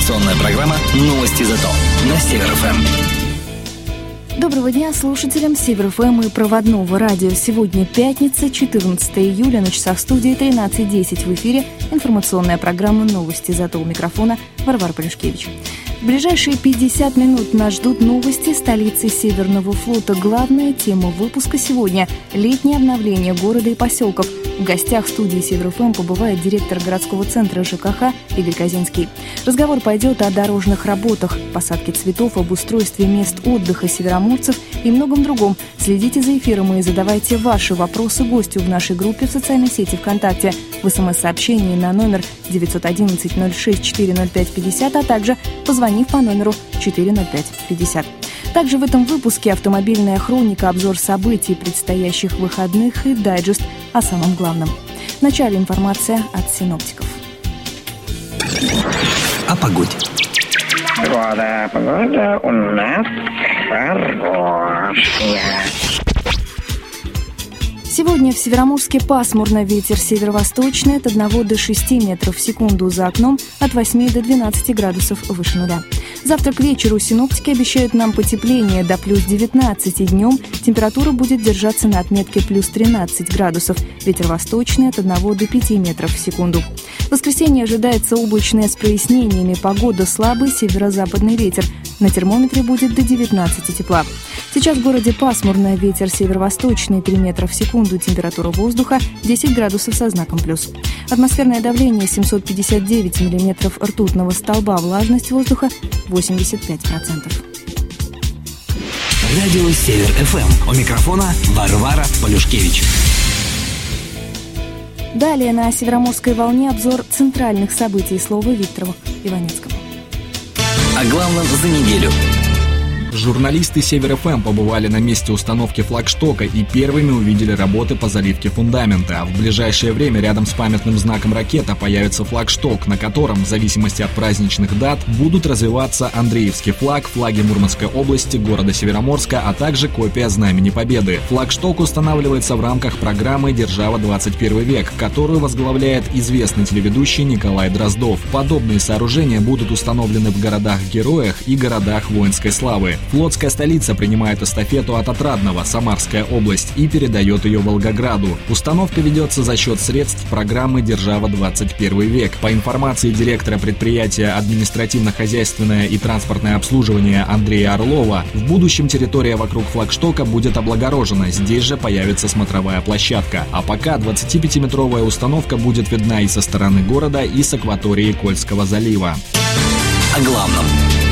Информационная программа «Новости зато» на Север ФМ. Доброго дня слушателям Север ФМ и проводного радио. Сегодня пятница, 14 июля, на часах студии 13:10 в эфире информационная программа «Новости зато». У микрофона Варвара Полюшкевич. В ближайшие 50 минут нас ждут новости столицы Северного флота. Главная тема выпуска сегодня – летнее обновление города и поселков. В гостях студии Север ФМ побывает директор городского центра ЖКХ Игорь Казинский. Разговор пойдет о дорожных работах, посадке цветов, обустройстве мест отдыха североморцев и многом другом. Следите за эфиром и задавайте ваши вопросы гостю в нашей группе в социальной сети ВКонтакте, в СМС-сообщении на номер 911-06-405-50, а также позвонив по номеру 405-50. Также в этом выпуске автомобильная хроника, обзор событий предстоящих выходных и дайджест о самом главном. В начале информация от синоптиков. О погоде. Погода у нас хорошая. Сегодня в Североморске пасмурно, ветер северо-восточный от 1 до 6 метров в секунду, за окном от 8 до 12 градусов выше нуля. Завтра к вечеру синоптики обещают нам потепление до плюс 19, и днем температура будет держаться на отметке плюс 13 градусов, ветер восточный от 1 до 5 метров в секунду. В воскресенье ожидается облачное с прояснениями, погода слабый северо-западный ветер, на термометре будет до 19 тепла. Сейчас в городе пасмурно, ветер северо-восточный 3 метра в секунду, температура воздуха 10 градусов со знаком плюс. Атмосферное давление 759 миллиметров ртутного столба, влажность воздуха 85%. Радио Север ФМ. У микрофона Варвара Полюшкевич. Далее на Североморской волне обзор центральных событий. Слово Виктору Иванецкому. О главном за неделю. Журналисты Север ФМ побывали на месте установки флагштока и первыми увидели работы по заливке фундамента. В ближайшее время рядом с памятным знаком «Ракета» появится флагшток, на котором, в зависимости от праздничных дат, будут развиваться Андреевский флаг, флаги Мурманской области, города Североморска, а также копия Знамени Победы. Флагшток устанавливается в рамках программы «Держава 21 век», которую возглавляет известный телеведущий Николай Дроздов. Подобные сооружения будут установлены в городах-героях и городах воинской славы. Флотская столица принимает эстафету от Отрадного, Самарская область, и передает ее Волгограду. Установка ведется за счет средств программы «Держава 21 век». По информации директора предприятия административно-хозяйственное и транспортное обслуживание Андрея Орлова, в будущем территория вокруг флагштока будет облагорожена, здесь же появится смотровая площадка. А пока 25-метровая установка будет видна и со стороны города, и с акватории Кольского залива. О главном.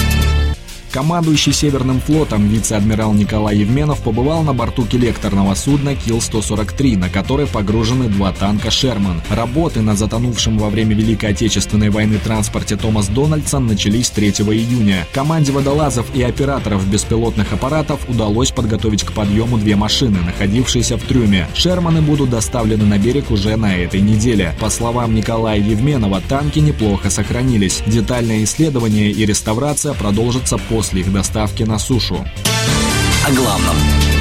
Командующий Северным флотом вице-адмирал Николай Евменов побывал на борту коллекторного судна Кил-143, на которой погружены 2 танка «Шерман». Работы на затонувшем во время Великой Отечественной войны транспорте Томас Дональдсон начались 3 июня. Команде водолазов и операторов беспилотных аппаратов удалось подготовить к подъему 2 машины, находившиеся в трюме. «Шерманы» будут доставлены на берег уже на этой неделе. По словам Николая Евменова, танки неплохо сохранились. Детальное исследование и реставрация продолжатся после их доставки на сушу. О главном.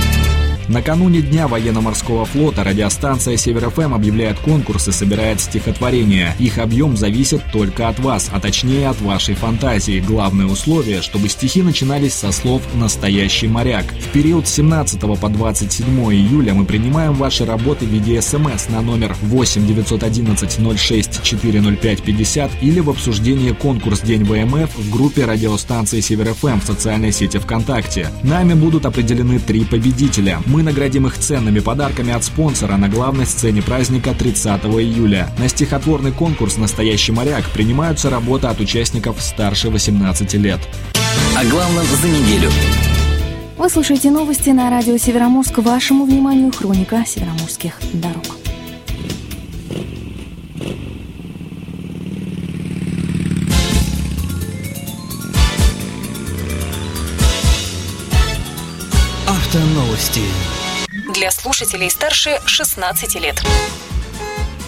Накануне Дня военно-морского флота радиостанция Север ФМ объявляет конкурс и собирает стихотворения. Их объем зависит только от вас, а точнее от вашей фантазии. Главное условие, чтобы стихи начинались со слов «настоящий моряк». В период с 17 по 27 июля мы принимаем ваши работы в виде СМС на номер 8 911 06 405 50 или в обсуждении «Конкурс День ВМФ» в группе радиостанции Север ФМ в социальной сети ВКонтакте. Нами будут определены 3 победителя. Мы наградим их ценными подарками от спонсора на главной сцене праздника 30 июля. На стихотворный конкурс «Настоящий моряк» принимаются работы от участников старше 18 лет. О главном за неделю. Вы слушаете новости на радио Североморск. Вашему вниманию хроника североморских дорог. Автоновости. Для слушателей старше 16 лет.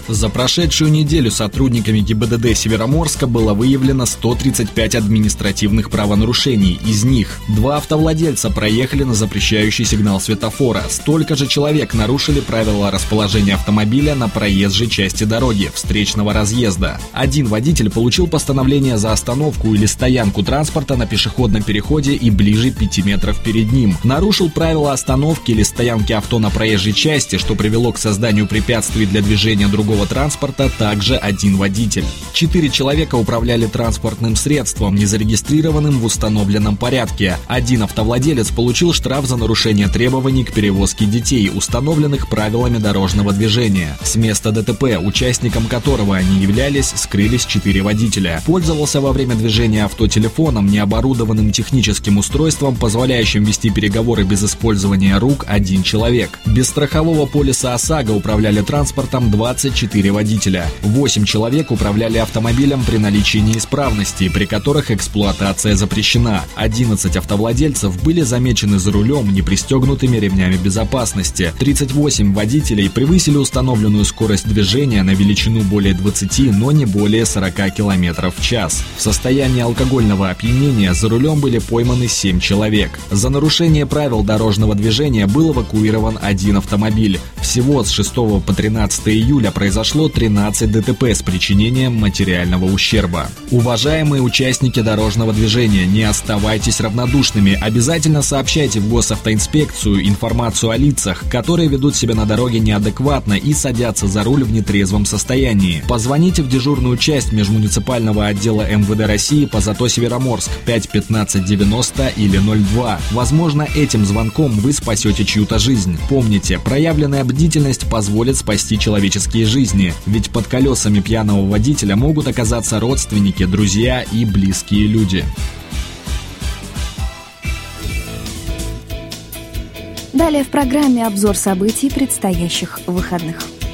За прошедшую неделю сотрудниками ГИБДД Североморска было выявлено 135 административных правонарушений. Из них 2 автовладельца проехали на запрещающий сигнал светофора. Столько же человек нарушили правила расположения автомобиля на проезжей части дороги, встречного разъезда. 1 водитель получил постановление за остановку или стоянку транспорта на пешеходном переходе и ближе 5 метров перед ним. Нарушил правила остановки или стоянки авто на проезжей части, что привело к созданию препятствий для движения другого транспорта, также 1 водитель. 4 человека управляли транспортным средством, не зарегистрированным в установленном порядке. 1 автовладелец получил штраф за нарушение требований к перевозке детей, установленных правилами дорожного движения. С места ДТП, участником которого они являлись, скрылись 4 водителя. Пользовался во время движения авто телефоном, необорудованным техническим устройством, позволяющим вести переговоры без использования рук, 1 человек. Без страхового полиса ОСАГО управляли транспортом 24 водителя. 8 человек управляли автомобилем при наличии неисправностей, при которых эксплуатация запрещена. 11 автовладельцев были замечены за рулем непристегнутыми ремнями безопасности. 38 водителей превысили установленную скорость движения на величину более 20, но не более 40 км в час. В состоянии алкогольного опьянения за рулем были пойманы 7 человек. За нарушение правил дорожного движения был эвакуирован 1 автомобиль. Всего с 6 по 13 июля произошло 13 ДТП с причинением материального ущерба. Уважаемые участники дорожного движения, не оставайтесь равнодушными. Обязательно сообщайте в госавтоинспекцию информацию о лицах, которые ведут себя на дороге неадекватно и садятся за руль в нетрезвом состоянии. Позвоните в дежурную часть межмуниципального отдела МВД России по ЗАТО Североморск 5 15 90 или 02. Возможно, этим звонком вы спасете чью-то жизнь. Помните, проявленная бдительность позволит спасти человеческие жизни, ведь под колесами пьяного водителя могут оказаться родственники, друзья и близкие люди. Далее в программе обзор событий предстоящих выходных.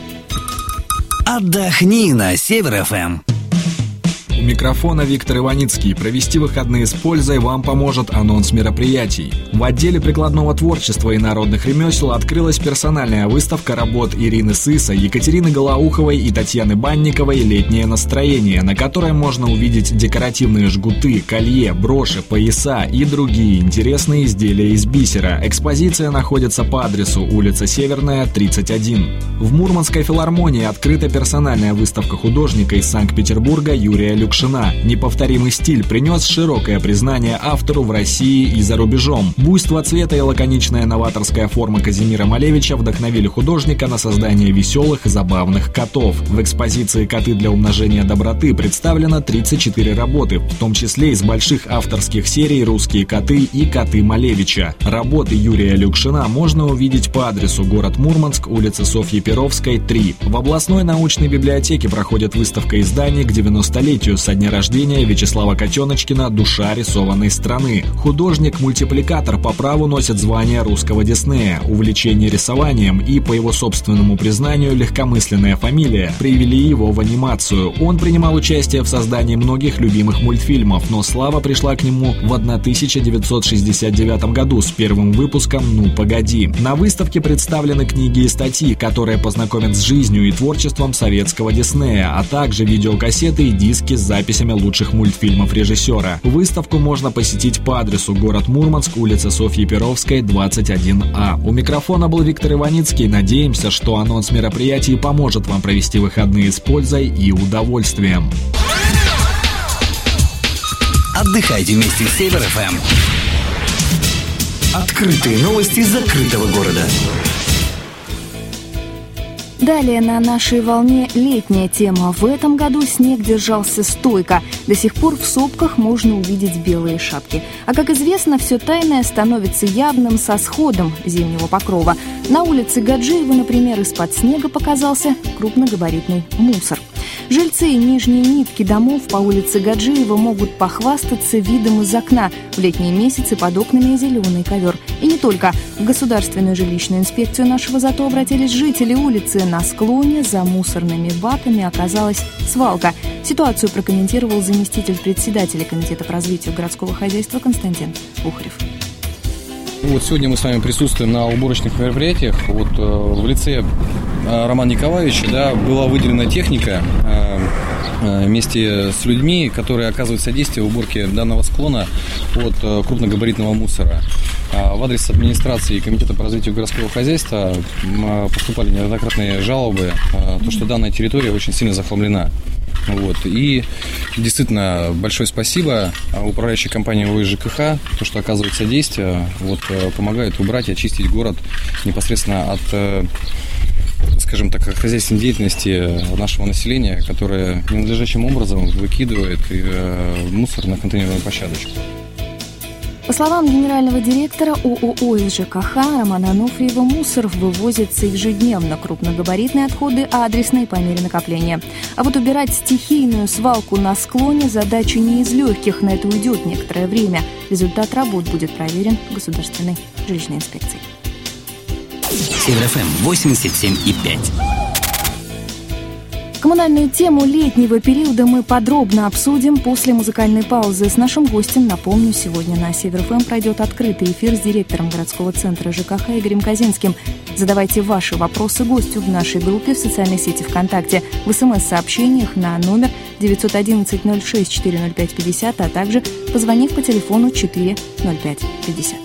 Отдохни на Север-ФМ. У микрофона Виктор Иваницкий. Провести выходные с пользой вам поможет анонс мероприятий. В отделе прикладного творчества и народных ремесел открылась персональная выставка работ Ирины Сыса, Екатерины Голоуховой и Татьяны Банниковой «Летнее настроение», на которой можно увидеть декоративные жгуты, колье, броши, пояса и другие интересные изделия из бисера. Экспозиция находится по адресу улица Северная, 31. В Мурманской филармонии открыта персональная выставка художника из Санкт-Петербурга Юрия Люкшина. Неповторимый стиль принес широкое признание автору в России и за рубежом. Буйство цвета и лаконичная новаторская форма Казимира Малевича вдохновили художника на создание веселых и забавных котов. В экспозиции «Коты для умножения доброты» представлено 34 работы, в том числе из больших авторских серий «Русские коты» и «Коты Малевича». Работы Юрия Люкшина можно увидеть по адресу город Мурманск, улица Софьи Перовской, 3. В областной научной библиотеке проходит выставка изданий к 90-летию со дня рождения Вячеслава Котеночкина «Душа рисованной страны». Художник-мультипликатор по праву носит звание русского Диснея. Увлечение рисованием и, по его собственному признанию, легкомысленная фамилия привели его в анимацию. Он принимал участие в создании многих любимых мультфильмов, но слава пришла к нему в 1969 году с первым выпуском «Ну, погоди». На выставке представлены книги и статьи, которые познакомят с жизнью и творчеством советского Диснея, а также видеокассеты и диски с записями лучших мультфильмов режиссера. Выставку можно посетить по адресу город Мурманск, улица Софьи Перовской, 21А. У микрофона был Виктор Иваницкий. Надеемся, что анонс мероприятий поможет вам провести выходные с пользой и удовольствием. Отдыхайте вместе с Север-ФМ. Открытые новости закрытого города. Далее на нашей волне летняя тема. В этом году снег держался стойко. До сих пор в сопках можно увидеть белые шапки. А как известно, все тайное становится явным со сходом зимнего покрова. На улице Гаджиева, например, из-под снега показался крупногабаритный мусор. Жильцы нижней нитки домов по улице Гаджиева могут похвастаться видом из окна. В летние месяцы под окнами зеленый ковер. И не только. В Государственную жилищную инспекцию нашего ЗАТО обратились жители улицы. На склоне за мусорными баками оказалась свалка. Ситуацию прокомментировал заместитель председателя Комитета по развитию городского хозяйства Константин Ухарев. Вот сегодня мы с вами присутствуем на уборочных мероприятиях в лице Романа Николаевича, да, была выделена техника вместе с людьми, которые оказывают содействие в уборке данного склона от крупногабаритного мусора. В адрес администрации и Комитета по развитию городского хозяйства поступали неоднократные жалобы, то, что данная территория очень сильно захламлена. И действительно большое спасибо управляющей компании ОСЖКХ, то, что оказывает содействие, помогает убрать и очистить город непосредственно от, скажем так, хозяйственной деятельности нашего населения, которое ненадлежащим образом выкидывает мусор на контейнерную площадочку. По словам генерального директора ООО СЖКХ Романа Ануфриева, мусор вывозится ежедневно, крупногабаритные отходы адресные по мере накопления. А убирать стихийную свалку на склоне задача не из легких, на это уйдет некоторое время. Результат работ будет проверен Государственной жилищной инспекцией. Север ФМ 87,5. Коммунальную тему летнего периода мы подробно обсудим после музыкальной паузы. С нашим гостем, напомню, сегодня на Север ФМ пройдет открытый эфир с директором городского центра ЖКХ Игорем Казинским. Задавайте ваши вопросы гостю в нашей группе в социальной сети ВКонтакте, в СМС-сообщениях на номер 911-06-405-50, а также позвонив по телефону 405-50.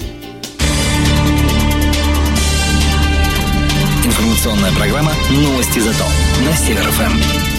Информационная программа «Новости зато» на Север ФМ.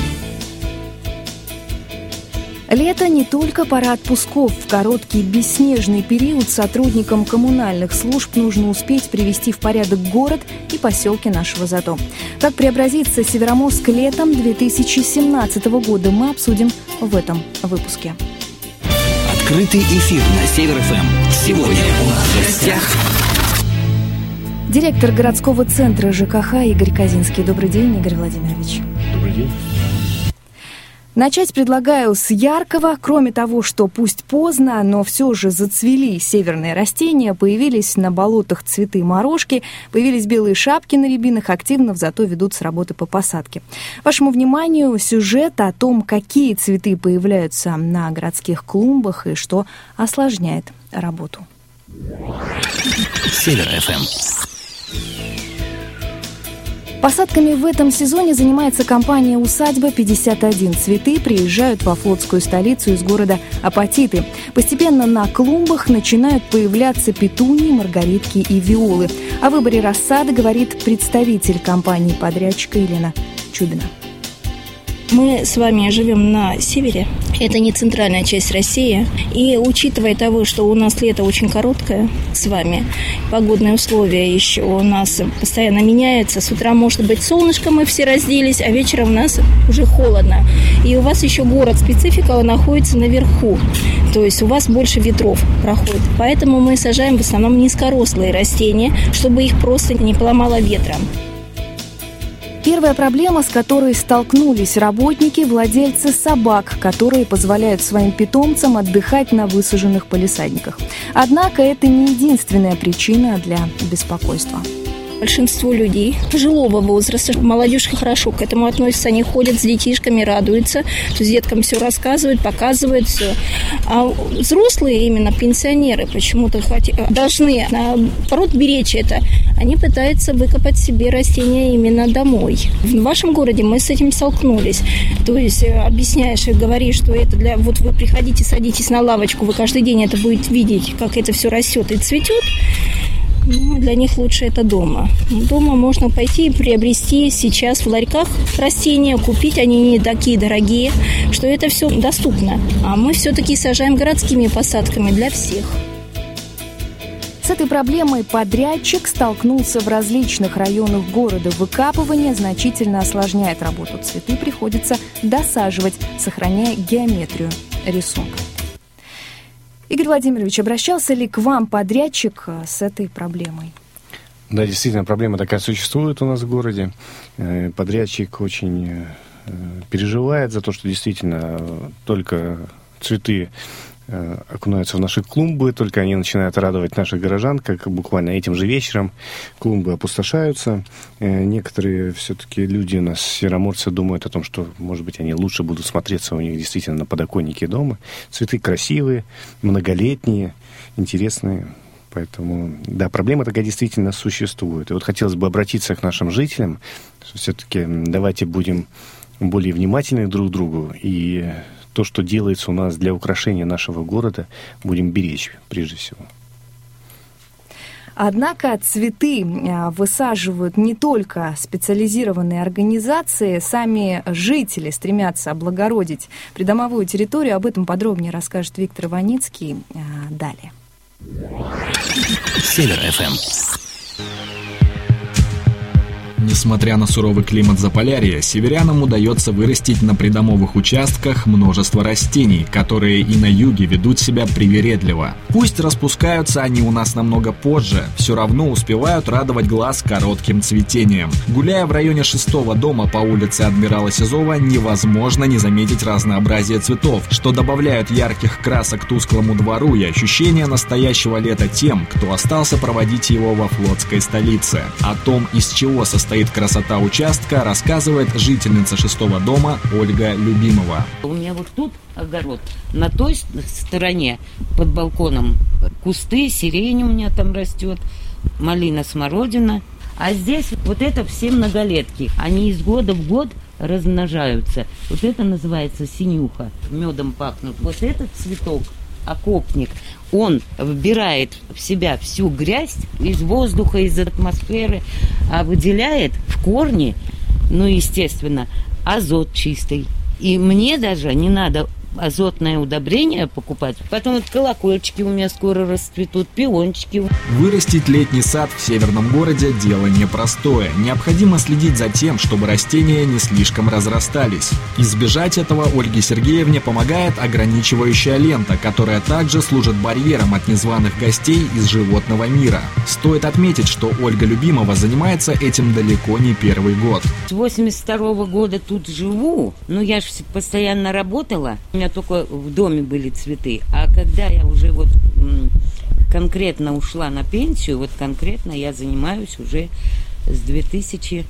Лето не только пора отпусков. В короткий бесснежный период сотрудникам коммунальных служб нужно успеть привести в порядок город и поселки нашего зато. Как преобразится Североморск летом 2017 года, мы обсудим в этом выпуске. Открытый эфир на Север ФМ. Сегодня у нас в гостях директор городского центра ЖКХ Игорь Казинский. Добрый день, Игорь Владимирович. Добрый день. Начать предлагаю с яркого. Кроме того, что пусть поздно, но все же зацвели северные растения, появились на болотах цветы морожки, появились белые шапки на рябинах, активно в зато ведутся работы по посадке. Вашему вниманию сюжет о том, какие цветы появляются на городских клумбах и что осложняет работу. Север ФМ. Посадками в этом сезоне занимается компания «Усадьба-51». Цветы приезжают во флотскую столицу из города Апатиты. Постепенно на клумбах начинают появляться петунии, маргаритки и виолы. О выборе рассады говорит представитель компании-подрядчика Елена Чубина. Мы с вами живем на севере, это не центральная часть России, и учитывая того, что у нас лето очень короткое с вами, погодные условия еще у нас постоянно меняются, с утра может быть солнышко, мы все разделись, а вечером у нас уже холодно, и у вас еще город, специфика находится наверху, то есть у вас больше ветров проходит, поэтому мы сажаем в основном низкорослые растения, чтобы их просто не поломало ветром. Первая проблема, с которой столкнулись работники, владельцы собак, которые позволяют своим питомцам отдыхать на высаженных палисадниках. Однако это не единственная причина для беспокойства. Большинство людей пожилого возраста, молодежь хорошо к этому относится, они ходят с детишками, радуются, то есть деткам все рассказывают, показывают все. А взрослые, именно пенсионеры, почему-то должны, наоборот, беречь это. Они пытаются выкопать себе растения именно домой. В вашем городе мы с этим столкнулись. То есть объясняешь и говоришь, что это для... Вот вы приходите, садитесь на лавочку, вы каждый день это будете видеть, как это все растет и цветет. Для них лучше это дома. Дома можно пойти и приобрести сейчас в ларьках растения, купить, они не такие дорогие, что это все доступно. А мы все-таки сажаем городскими посадками для всех. С этой проблемой подрядчик столкнулся в различных районах города. Выкапывание значительно осложняет работу. Цветы приходится досаживать, сохраняя геометрию рисунка. Игорь Владимирович, обращался ли к вам подрядчик с этой проблемой? Да, действительно, проблема такая существует у нас в городе. Подрядчик очень переживает за то, что действительно только цветы окунаются в наши клумбы, только они начинают радовать наших горожан, как буквально этим же вечером клумбы опустошаются. Некоторые все-таки люди у нас, североморцы, думают о том, что, может быть, они лучше будут смотреться у них действительно на подоконнике дома. Цветы красивые, многолетние, интересные. Поэтому, да, проблема такая действительно существует. И вот хотелось бы обратиться к нашим жителям, что все-таки давайте будем более внимательны друг к другу, и то, что делается у нас для украшения нашего города, будем беречь прежде всего. Однако цветы высаживают не только специализированные организации, сами жители стремятся облагородить придомовую территорию. Об этом подробнее расскажет Виктор Иваницкий далее. Север ФМ. Несмотря на суровый климат Заполярья, северянам удается вырастить на придомовых участках множество растений, которые и на юге ведут себя привередливо. Пусть распускаются они у нас намного позже, все равно успевают радовать глаз коротким цветением. Гуляя в районе 6-го дома по улице Адмирала Сизова, невозможно не заметить разнообразие цветов, что добавляют ярких красок тусклому двору и ощущение настоящего лета тем, кто остался проводить его во флотской столице. О том, из чего состоит красота участка, рассказывает жительница 6-го дома Ольга Любимова. У меня вот тут огород, на той стороне под балконом кусты, сирень у меня там растет, малина, смородина. А здесь вот это все многолетки. Они из года в год размножаются. Вот это называется синюха, медом пахнут. Вот этот цветок, окопник, он вбирает в себя всю грязь из воздуха, из атмосферы, а выделяет в корни, ну, естественно, азот чистый. И мне даже не надо азотное удобрение покупать. Потом вот колокольчики у меня скоро расцветут, пиончики. Вырастить летний сад в северном городе – дело непростое. Необходимо следить за тем, чтобы растения не слишком разрастались. Избежать этого Ольге Сергеевне помогает ограничивающая лента, которая также служит барьером от незваных гостей из животного мира. Стоит отметить, что Ольга Любимова занимается этим далеко не первый год. С 82-го года тут живу, но я же постоянно работала. У меня только в доме были цветы. А когда я уже вот конкретно ушла на пенсию, вот конкретно я занимаюсь уже с 2003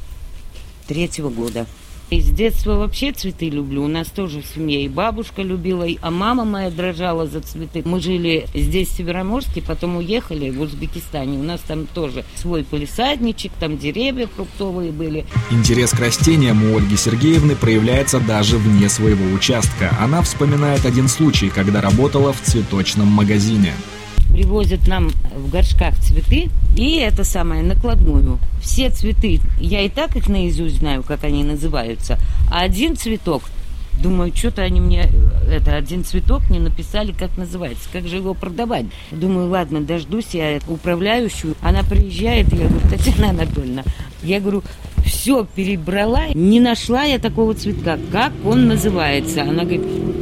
года. И с детства вообще цветы люблю. У нас тоже в семье и бабушка любила, а мама моя дрожала за цветы. Мы жили здесь, в Североморске, потом уехали в Узбекистане. У нас там тоже свой палисадничек, там деревья фруктовые были. Интерес к растениям у Ольги Сергеевны проявляется даже вне своего участка. Она вспоминает один случай, когда работала в цветочном магазине. Привозят нам в горшках цветы, и это самое, накладную. Все цветы, я и так их наизусть знаю, как они называются, а один цветок, думаю, что-то они мне, один цветок не написали, как называется, как же его продавать. Думаю, ладно, дождусь я управляющую, она приезжает, я говорю, Татьяна Анатольевна, я говорю, все перебрала, не нашла я такого цветка, как он называется. Она говорит,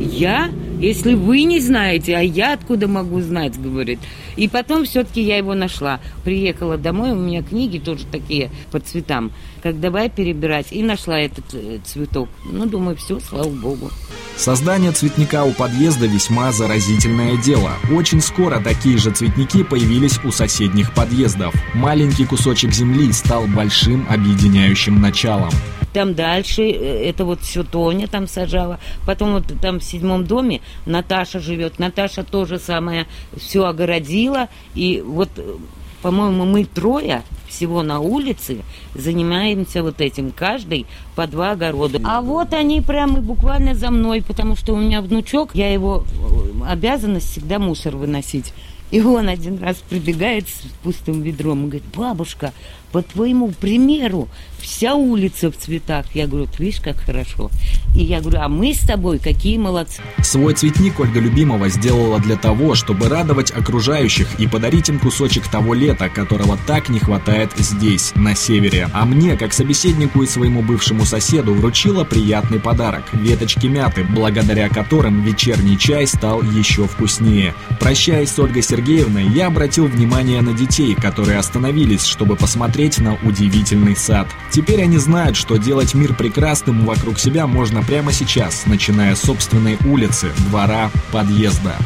если вы не знаете, а я откуда могу знать, говорит. И потом все-таки я его нашла. Приехала домой, у меня книги тоже такие по цветам. Как давай перебирать. И нашла этот цветок. Ну, думаю, все, слава богу. Создание цветника у подъезда весьма заразительное дело. Очень скоро такие же цветники появились у соседних подъездов. Маленький кусочек земли стал большим объединяющим началом. Там дальше, это вот все Тоня там сажала. Потом вот там в 7-м доме Наташа живет. Наташа тоже самое все огородила. И вот, по-моему, мы 3 всего на улице занимаемся вот этим. Каждый по 2 огорода. А вот они прямо буквально за мной, потому что у меня внучок, я его обязанность всегда мусор выносить. И он один раз прибегает с пустым ведром и говорит, бабушка, по твоему примеру вся улица в цветах. Я говорю, видишь, как хорошо. И я говорю, а мы с тобой какие молодцы. Свой цветник Ольга Любимова сделала для того, чтобы радовать окружающих и подарить им кусочек того лета, которого так не хватает здесь, на севере. А мне, как собеседнику и своему бывшему соседу, вручила приятный подарок – веточки мяты, благодаря которым вечерний чай стал еще вкуснее. Прощаясь с Ольгой Сергеевной, я обратил внимание на детей, которые остановились, чтобы посмотреть на удивительный сад. Теперь они знают, что делать мир прекрасным вокруг себя можно прямо сейчас, начиная с собственной улицы, двора, подъезда.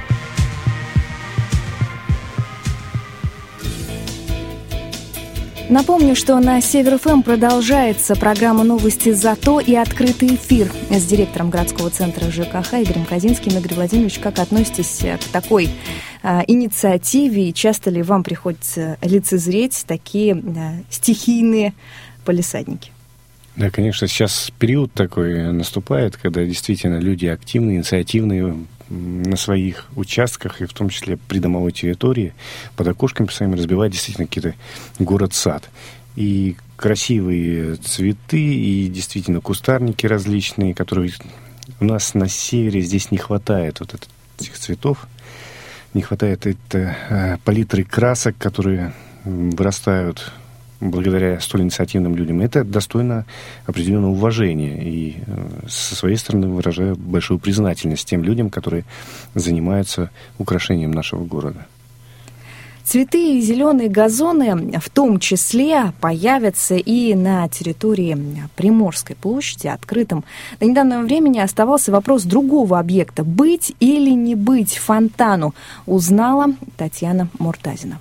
Напомню, что на Север ФМ продолжается программа «Новости зато» и открытый эфир с директором городского центра ЖКХ Игорем Козинским. Игорь Владимирович, как относитесь к такой инициативе, и часто ли вам приходится лицезреть такие стихийные палисадники? Да, конечно, сейчас период такой наступает, когда действительно люди активные, инициативные на своих участках, и в том числе придомовой территории, под окошками своими разбивают действительно какие-то город-сад. И красивые цветы, и действительно кустарники различные, которые у нас на севере здесь не хватает вот этих цветов, не хватает палитры красок, которые вырастают благодаря столь инициативным людям. Это достойно определенного уважения. И со своей стороны выражаю большую признательность тем людям, которые занимаются украшением нашего города. Цветы и зеленые газоны в том числе появятся и на территории Приморской площади, открытым. До недавнего времени оставался вопрос другого объекта – быть или не быть фонтану, узнала Татьяна Муртазина.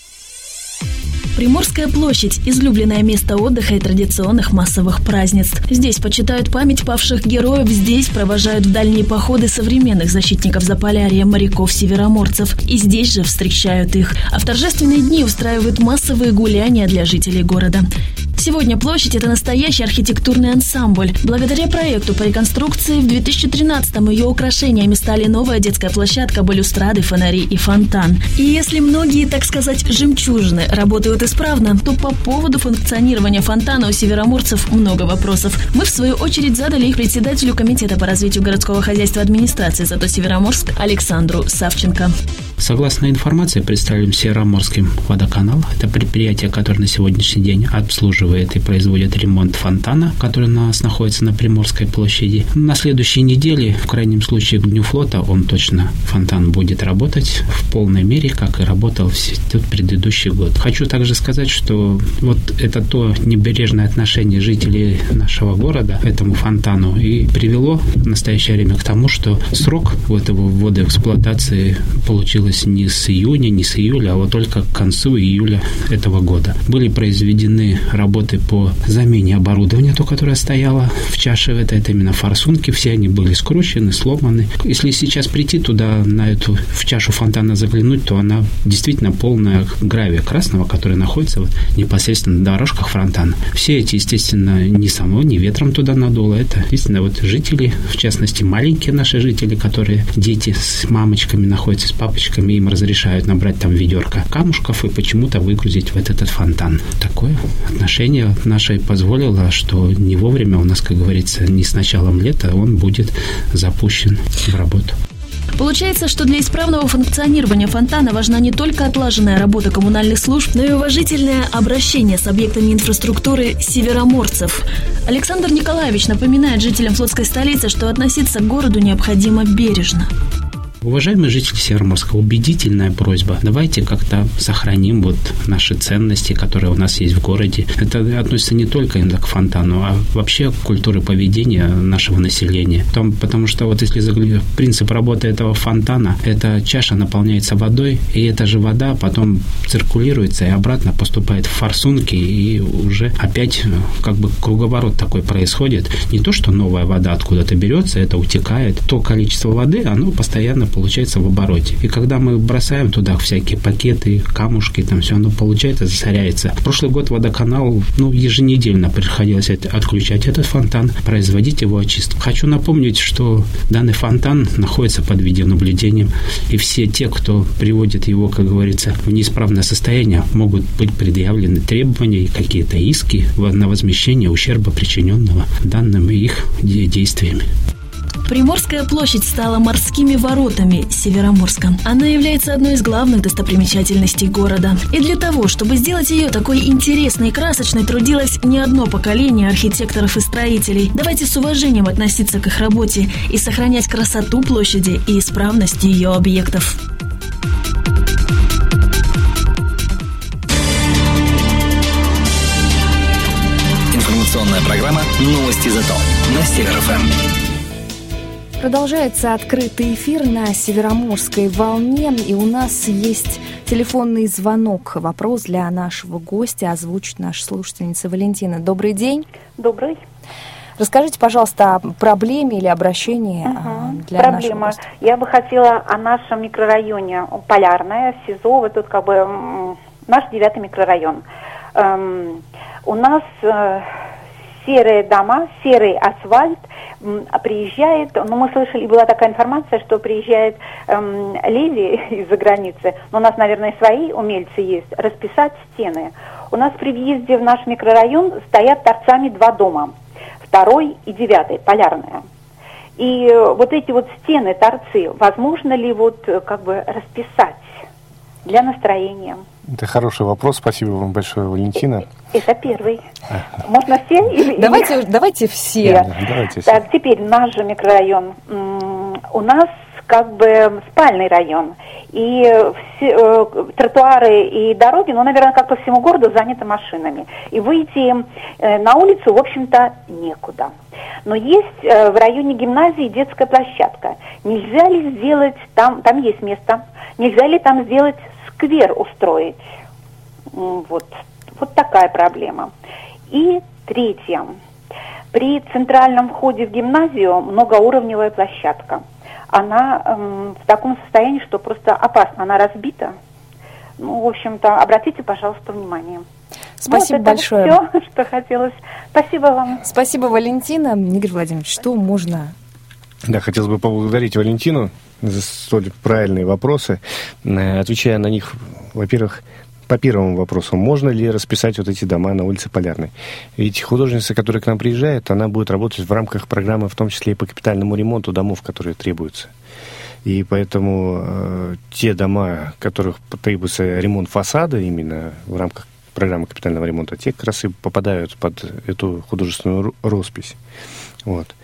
Приморская площадь – излюбленное место отдыха и традиционных массовых празднеств. Здесь почитают память павших героев, здесь провожают в дальние походы современных защитников Заполярья, моряков-североморцев. И здесь же встречают их. А в торжественные дни устраивают массовые гуляния для жителей города. Сегодня площадь – это настоящий архитектурный ансамбль. Благодаря проекту по реконструкции в 2013-м ее украшениями стали новая детская площадка, балюстрады, фонари и фонтан. И если многие, так сказать, жемчужины работают исправно, то по поводу функционирования фонтана у североморцев много вопросов. Мы, в свою очередь, задали их председателю Комитета по развитию городского хозяйства администрации ЗАТО Североморск Александру Савченко. Согласно информации, представленным Североморским водоканал, это предприятие, которое на сегодняшний день обслуживает и производит ремонт фонтана, который у нас находится на Приморской площади. На следующей неделе, в крайнем случае к Дню флота, фонтан будет работать в полной мере, как и работал тот предыдущий год. Хочу также сказать, что вот это то небрежное отношение жителей нашего города к этому фонтану и привело в настоящее время к тому, что срок этого ввода в эксплуатации получилось не с июня, не с июля, а вот только к концу июля этого года. Были произведены работы по замене оборудования, то, которое стояло в чаше, это именно форсунки, все они были скручены, сломаны. Если сейчас прийти туда, в чашу фонтана заглянуть, то она действительно полная гравия красного, который находится непосредственно на дорожках фонтана. Все эти, естественно, ни ветром туда надуло, это, естественно, жители, в частности, маленькие наши жители, которые дети с мамочками находятся, с папочками, им разрешают набрать там ведерко камушков и почему-то выгрузить в этот фонтан. Такое отношение наше позволило, что не вовремя у нас, как говорится, не с началом лета он будет запущен в работу. Получается, что для исправного функционирования фонтана важна не только отлаженная работа коммунальных служб, но и уважительное обращение с объектами инфраструктуры североморцев. Александр Николаевич напоминает жителям флотской столицы, что относиться к городу необходимо бережно. Уважаемые жители Североморска, убедительная просьба. Давайте как-то сохраним наши ценности, которые у нас есть в городе. Это относится не только к фонтану, а вообще к культуре поведения нашего населения. Потому что если принцип работы этого фонтана, эта чаша наполняется водой, и эта же вода потом циркулируется и обратно поступает в форсунки, и уже опять круговорот такой происходит. Не то, что новая вода откуда-то берется, это утекает. То количество воды, оно постоянно получается в обороте. И когда мы бросаем туда всякие пакеты, камушки, там все, оно получается, засоряется. Прошлый год водоканал, еженедельно приходилось отключать этот фонтан, производить его очистку. Хочу напомнить, что данный фонтан находится под видеонаблюдением, и все те, кто приводит его, как говорится, в неисправное состояние, могут быть предъявлены требования и какие-то иски на возмещение ущерба, причиненного данным их действиями. Приморская площадь стала морскими воротами Североморска. Она является одной из главных достопримечательностей города. И для того, чтобы сделать ее такой интересной и красочной, трудилось не одно поколение архитекторов и строителей. Давайте с уважением относиться к их работе и сохранять красоту площади и исправность ее объектов. Информационная программа «Новости ЗАТО» на Север-ФМ. Продолжается открытый эфир на Североморской волне, и у нас есть телефонный звонок. Вопрос для нашего гостя озвучит наша слушательница Валентина. Добрый день. Добрый. Расскажите, пожалуйста, о проблеме или обращении для проблема. нашего Я бы хотела о нашем микрорайоне Полярное, СИЗО, вот тут как бы наш 9-й микрорайон. У нас серые дома, серый асфальт, приезжает, ну мы слышали, была такая информация, что приезжает леди из-за границы, но у нас, наверное, свои умельцы есть, расписать стены. У нас при въезде в наш микрорайон стоят торцами 2 дома, 2-й и 9-й, Полярная. И вот эти вот стены, торцы, возможно ли вот как бы расписать для настроения? Это хороший вопрос, спасибо вам большое, Валентина. Это первый. Можно все? Давайте все. Да, давайте все. Так, теперь наш же микрорайон. У нас как бы спальный район. И все, тротуары и дороги, ну, наверное, как по всему городу, заняты машинами. И выйти на улицу, в общем-то, некуда. Но есть в районе гимназии детская площадка. Нельзя ли сделать, там есть место, нельзя ли там сделать сквер устроить? Вот такая проблема. И третье. При центральном входе в гимназию многоуровневая площадка. Она в таком состоянии, что просто опасно. Она разбита. Ну, в общем-то, обратите, пожалуйста, внимание. Спасибо вот большое. Это все, что хотелось. Спасибо вам. Спасибо, Валентина. Игорь Владимирович, что можно... Да, хотелось бы поблагодарить Валентину за столь правильные вопросы. Отвечая на них, во-первых, по первому вопросу, можно ли расписать вот эти дома на улице Полярной? Ведь художница, которая к нам приезжает, она будет работать в рамках программы, в том числе и по капитальному ремонту домов, которые требуются. И поэтому те дома, в которых требуется ремонт фасада именно в рамках программы капитального ремонта, те как раз и попадают под эту художественную роспись. Вот.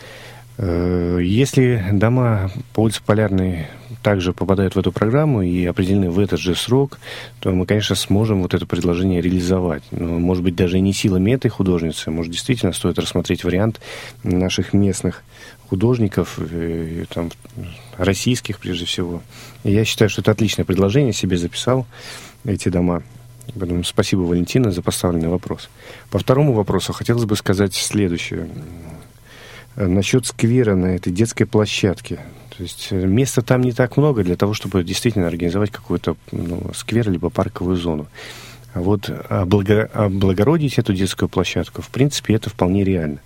Если дома по улице Полярной также попадают в эту программу и определены в этот же срок, то мы, конечно, сможем вот это предложение реализовать. Но, может быть, даже и не силами этой художницы. Может, действительно стоит рассмотреть вариант наших местных художников, там, российских прежде всего. И я считаю, что это отличное предложение, себе записал эти дома. Поэтому спасибо, Валентина, за поставленный вопрос. По второму вопросу хотелось бы сказать следующее. Насчет сквера на этой детской площадке. То есть места там не так много для того, чтобы действительно организовать какой-то сквер либо парковую зону. А вот облагородить эту детскую площадку, в принципе, это вполне реально.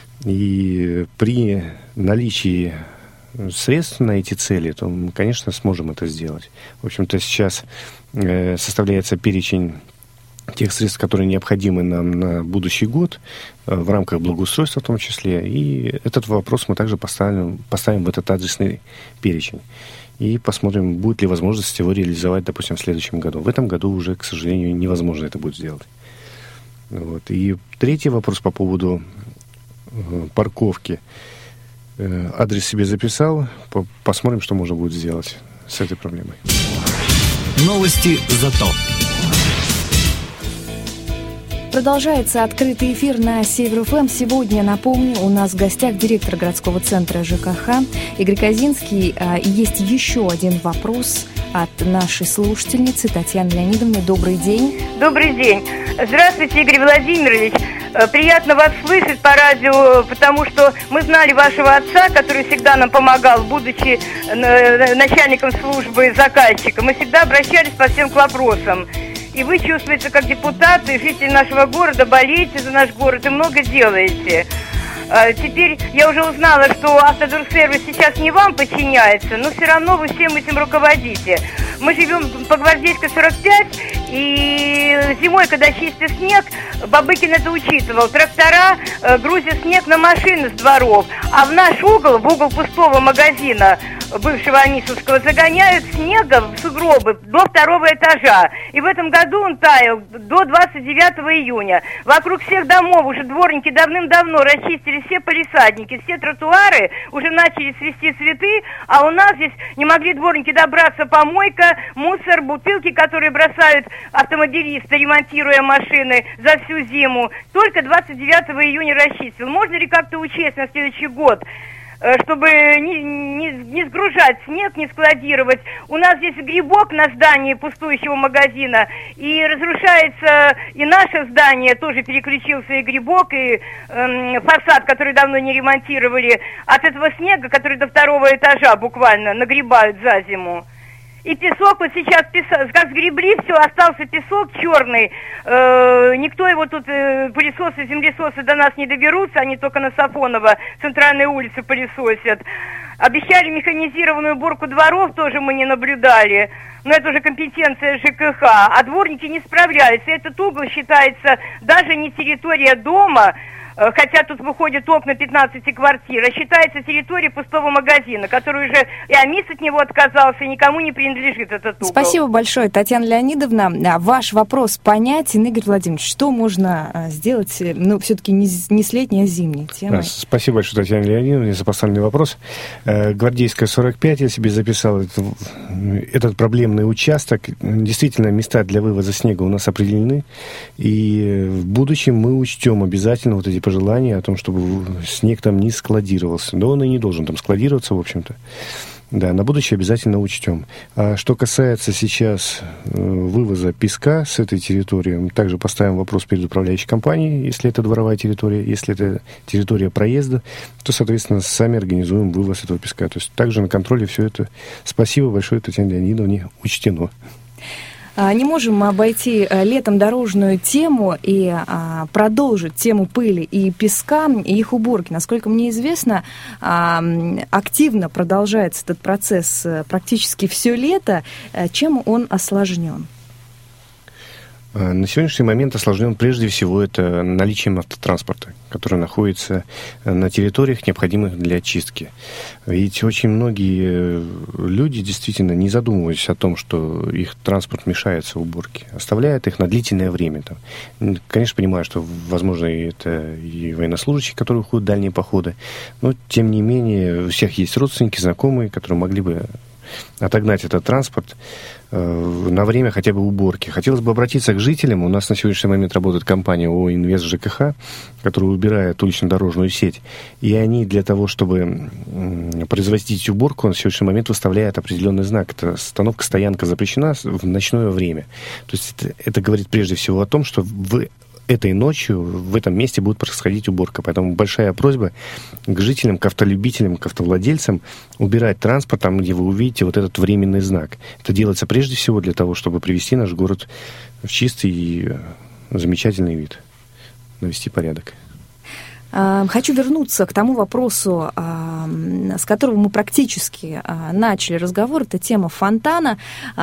И при наличии средств на эти цели, то мы, конечно, сможем это сделать. В общем-то, сейчас составляется перечень тех средств, которые необходимы нам на будущий год, в рамках благоустройства в том числе. И этот вопрос мы также поставим в этот адресный перечень. И посмотрим, будет ли возможность его реализовать, допустим, в следующем году. В этом году уже, к сожалению, невозможно это будет сделать. Вот. И третий вопрос по поводу парковки. Адрес себе записал. Посмотрим, что можно будет сделать с этой проблемой. Новости зато. Продолжается открытый эфир на Север ФМ. Сегодня, напомню, у нас в гостях директор городского центра ЖКХ Игорь Козинский. И есть еще один вопрос от нашей слушательницы Татьяны Леонидовны. Добрый день. Добрый день. Здравствуйте, Игорь Владимирович. Приятно вас слышать по радио, потому что мы знали вашего отца, который всегда нам помогал, будучи начальником службы заказчика. Мы всегда обращались по всем вопросам. И вы чувствуете, как депутат и житель нашего города, болеете за наш город и много делаете. Теперь я уже узнала, что Автодорсервис сейчас не вам подчиняется, но все равно вы всем этим руководите. Мы живем по Гвардейской 45, и зимой, когда чистит снег, Бабыкин это учитывал. Трактора грузят снег на машины с дворов, а в наш угол, в угол пустого магазина, бывшего Анисовского, загоняют снега в сугробы до 2-го этажа. И в этом году он таял до 29 июня. Вокруг всех домов уже дворники давным-давно расчистили все палисадники, все тротуары, уже начали цвести цветы, а у нас здесь не могли дворники добраться. Помойка, мусор, бутылки, которые бросают автомобилисты, ремонтируя машины за всю зиму. Только 29 июня расчистил. Можно ли как-то учесть на следующий год чтобы не сгружать снег, не складировать. У нас здесь грибок на здании пустующего магазина, и разрушается и наше здание, тоже переключился и грибок, и фасад, который давно не ремонтировали, от этого снега, который до 2-го этажа буквально нагребают за зиму. И песок, вот сейчас, как сгребли, все, остался песок черный. Никто его тут, пылесосы, землесосы до нас не доберутся, они только на Сафонова, центральной улице пылесосят. Обещали механизированную уборку дворов, тоже мы не наблюдали. Но это уже компетенция ЖКХ. А дворники не справляются. Этот угол считается даже не территория дома, хотя тут выходят окна 15 квартир, а считается территорией пустого магазина, который уже и АМИС от него отказался, и никому не принадлежит этот угол. Спасибо большое, Татьяна Леонидовна. Ваш вопрос понятен. Игорь Владимирович, что можно сделать, все-таки не с летней, а с зимней темой? Спасибо большое, Татьяна Леонидовна, за поставленный вопрос. Гвардейская, 45, я себе записал этот проблемный участок. Действительно, места для вывоза снега у нас определены, и в будущем мы учтем обязательно вот эти пожелания о том, чтобы снег там не складировался. Да он и не должен там складироваться, в общем-то. Да, на будущее обязательно учтем. А что касается сейчас вывоза песка с этой территории, мы также поставим вопрос перед управляющей компанией, если это дворовая территория, если это территория проезда, то, соответственно, сами организуем вывоз этого песка. То есть также на контроле все это, спасибо большое, Татьяне Леонидовне, учтено. Не можем мы обойти летом дорожную тему и продолжить тему пыли и песка, и их уборки. Насколько мне известно, активно продолжается этот процесс практически все лето. Чем он осложнен? На сегодняшний момент осложнен прежде всего это наличием автотранспорта, который находится на территориях, необходимых для очистки. Ведь очень многие люди действительно не задумываются о том, что их транспорт мешается уборке, оставляют их на длительное время. Конечно, понимаю, что, возможно, это и военнослужащие, которые уходят в дальние походы, но, тем не менее, у всех есть родственники, знакомые, которые могли бы отогнать этот транспорт на время хотя бы уборки. Хотелось бы обратиться к жителям. У нас на сегодняшний момент работает компания ООО «Инвест ЖКХ», которая убирает улично-дорожную сеть. И они для того, чтобы производить уборку, на сегодняшний момент выставляют определенный знак. Это остановка-стоянка запрещена в ночное время. То есть это говорит прежде всего о том, что этой ночью в этом месте будет происходить уборка. Поэтому большая просьба к жителям, к автолюбителям, к автовладельцам убирать транспорт там, где вы увидите вот этот временный знак. Это делается прежде всего для того, чтобы привести наш город в чистый и замечательный вид, навести порядок. Хочу вернуться к тому вопросу, с которого мы практически начали разговор. Это тема фонтана.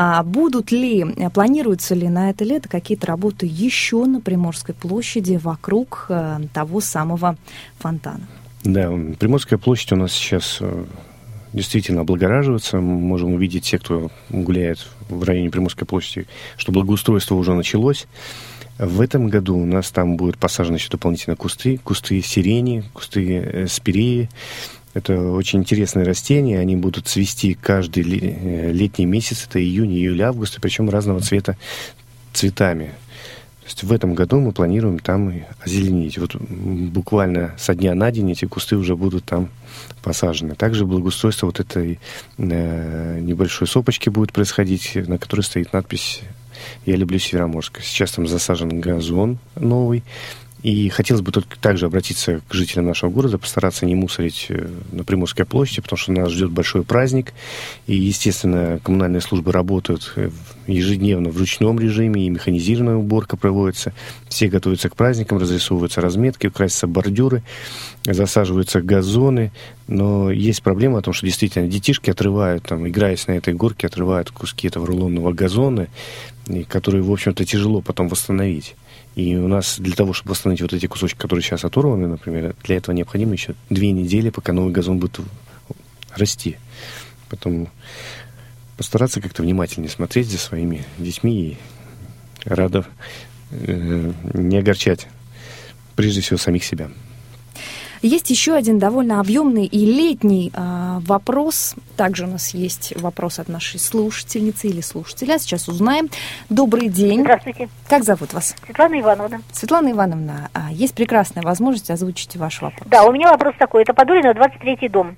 Планируются ли на это лето какие-то работы еще на Приморской площади вокруг того самого фонтана? Да, Приморская площадь у нас сейчас действительно облагораживается. Мы можем увидеть те, кто гуляет в районе Приморской площади, что благоустройство уже началось. В этом году у нас там будут посажены еще дополнительно кусты сирени, кусты спиреи. Это очень интересные растения, они будут цвести каждый летний месяц, это июнь, июль, август, причем разного цвета цветами. То есть в этом году мы планируем там озеленить. Вот буквально со дня на день эти кусты уже будут там посажены. Также благоустройство вот этой небольшой сопочки будет происходить, на которой стоит надпись «Я люблю Североморск». Сейчас там засажен газон новый. И хотелось бы только также обратиться к жителям нашего города, постараться не мусорить на Приморской площади, потому что нас ждет большой праздник. И, естественно, коммунальные службы работают ежедневно в ручном режиме, и механизированная уборка проводится. Все готовятся к праздникам, разрисовываются разметки, красятся бордюры, засаживаются газоны. Но есть проблема о том, что действительно детишки отрывают, там, играясь на этой горке, отрывают куски этого рулонного газона, которые, в общем-то, тяжело потом восстановить. И у нас для того, чтобы восстановить вот эти кусочки, которые сейчас оторваны, например, для этого необходимо еще 2 недели, пока новый газон будет расти. Поэтому постараться как-то внимательнее смотреть за своими детьми и не огорчать, прежде всего, самих себя. Есть еще один довольно объемный и летний вопрос. Также у нас есть вопрос от нашей слушательницы или слушателя. Сейчас узнаем. Добрый день. Здравствуйте. Как зовут вас? Светлана Ивановна. Светлана Ивановна, есть прекрасная возможность озвучить ваш вопрос. Да, у меня вопрос такой. Это Подолино, 23-й дом.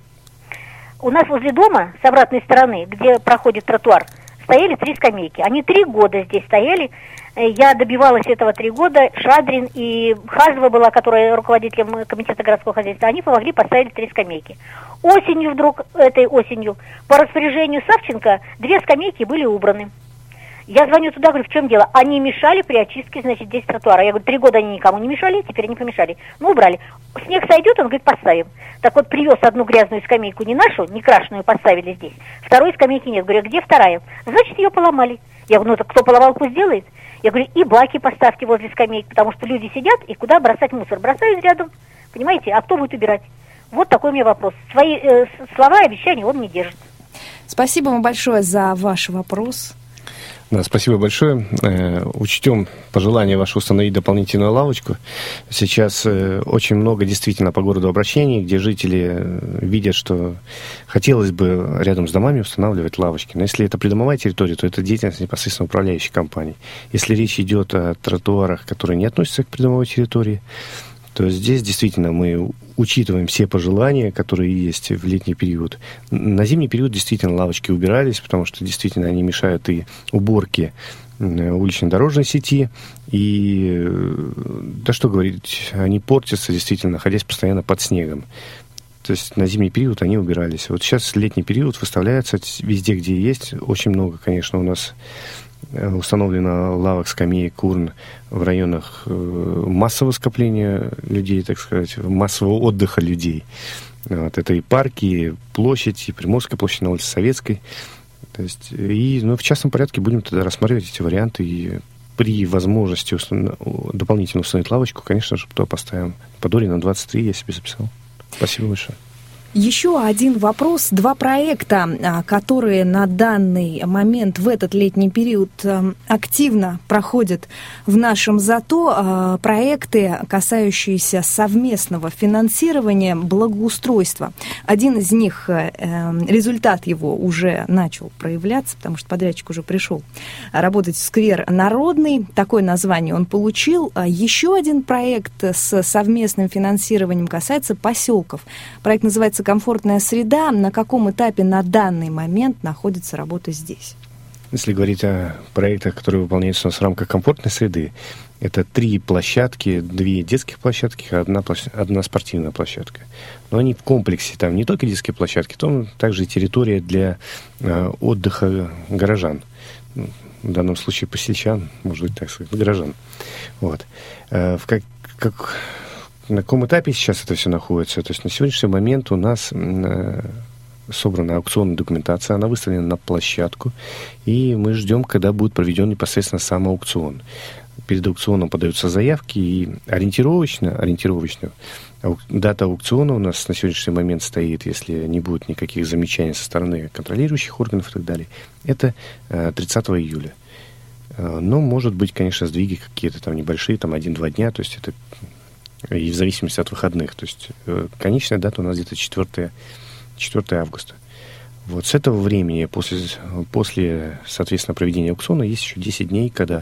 У нас возле дома, с обратной стороны, где проходит тротуар, стояли 3 скамейки. Они 3 года здесь стояли. Я добивалась этого 3 года. Шадрин и Хазова была, которая руководителем комитета городского хозяйства. Они помогли, поставили 3 скамейки. Осенью вдруг, этой осенью, по распоряжению Савченко 2 скамейки были убраны. Я звоню туда, говорю, в чем дело? Они мешали при очистке, значит, здесь тротуара. Я говорю, 3 года они никому не мешали, теперь они помешали. Ну, убрали. Снег сойдет, он говорит, поставим. Так вот, привез одну грязную скамейку, не нашу, не крашеную, поставили здесь. Второй скамейки нет. Говорю, где вторая? Значит, ее поломали. Я говорю, ну, так кто поломал, пусть делает. Я говорю, и баки поставьте возле скамейки, потому что люди сидят, и куда бросать мусор? Бросают рядом, понимаете? А кто будет убирать? Вот такой у меня вопрос. Свои слова и обещания он не держит. Спасибо вам большое за ваш вопрос. Да, спасибо большое. Учтем пожелание ваше установить дополнительную лавочку. Сейчас очень много действительно по городу обращений, где жители видят, что хотелось бы рядом с домами устанавливать лавочки. Но если это придомовая территория, то это деятельность непосредственно управляющей компании. Если речь идет о тротуарах, которые не относятся к придомовой территории, то здесь действительно мы учитываем все пожелания, которые есть в летний период. На зимний период действительно лавочки убирались, потому что действительно они мешают и уборке улично-дорожной сети, и, да что говорить, они портятся действительно, находясь постоянно под снегом. То есть на зимний период они убирались. Вот сейчас летний период выставляется везде, где есть. Очень много, конечно, у нас установлено лавок, скамеек, урн в районах массового скопления людей, так сказать, массового отдыха людей. Вот, это и парки, и площадь, и Приморская площадь на улице Советской. То есть, и в частном порядке будем тогда рассматривать эти варианты, и при возможности дополнительно установить лавочку, конечно же, то поставим. Подолино 23 я себе записал. Спасибо большое. Еще один вопрос. 2 проекта, которые на данный момент в этот летний период активно проходят в нашем ЗАТО. Проекты, касающиеся совместного финансирования благоустройства. Один из них, результат его уже начал проявляться, потому что подрядчик уже пришел работать в сквер Народный. Такое название он получил. Еще один проект с совместным финансированием касается поселков. Проект называется «Комфортная среда». На каком этапе на данный момент находится работа здесь? Если говорить о проектах, которые выполняются у нас в рамках комфортной среды, это 3 площадки, 2 детских площадки, одна спортивная площадка. Но они в комплексе, там не только детские площадки, там также и территория для отдыха горожан. В данном случае посельчан, может быть, так сказать, горожан. Вот. На каком этапе сейчас это все находится? То есть на сегодняшний момент у нас собрана аукционная документация, она выставлена на площадку, и мы ждем, когда будет проведен непосредственно сам аукцион. Перед аукционом подаются заявки, и ориентировочно дата аукциона у нас на сегодняшний момент стоит, если не будет никаких замечаний со стороны контролирующих органов и так далее, это 30 июля. Но, может быть, конечно, сдвиги какие-то там небольшие, там 1-2 дня, то есть это и в зависимости от выходных. То есть конечная дата у нас где-то 4 августа. Вот с этого времени, после, соответственно, проведения аукциона, есть еще 10 дней, когда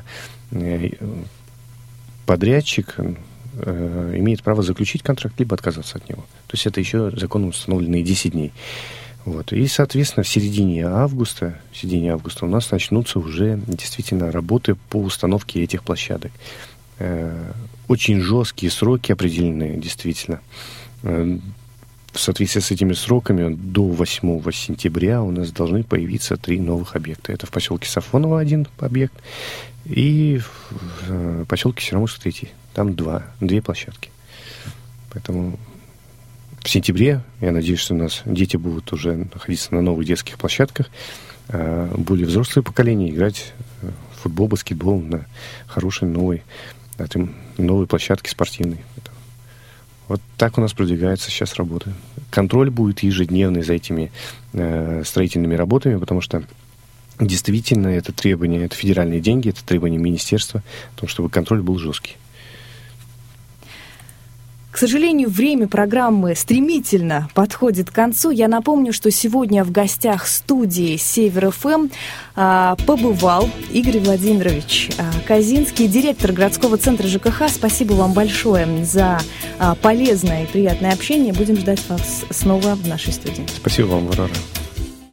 подрядчик имеет право заключить контракт, либо отказаться от него. То есть это еще законом установленные 10 дней. Вот. И, соответственно, в середине августа у нас начнутся уже действительно работы по установке этих площадок. Очень жесткие сроки определены, действительно. В соответствии с этими сроками до 8 сентября у нас должны появиться 3 новых объекта. Это в поселке Сафоново 1 объект и в поселке Сероморск 3. Там 2 площадки. Поэтому в сентябре, я надеюсь, что у нас дети будут уже находиться на новых детских площадках, более взрослое поколение играть в футбол, баскетбол на хорошей новой площадке спортивной. Вот так у нас продвигается сейчас работа. Контроль будет ежедневный за этими строительными работами, потому что действительно это требование, это федеральные деньги, это требование министерства, о том, чтобы контроль был жесткий. К сожалению, время программы стремительно подходит к концу. Я напомню, что сегодня в гостях студии Север ФМ побывал Игорь Владимирович Козинский, директор городского центра ЖКХ. Спасибо вам большое за полезное и приятное общение. Будем ждать вас снова в нашей студии. Спасибо вам, Варвара.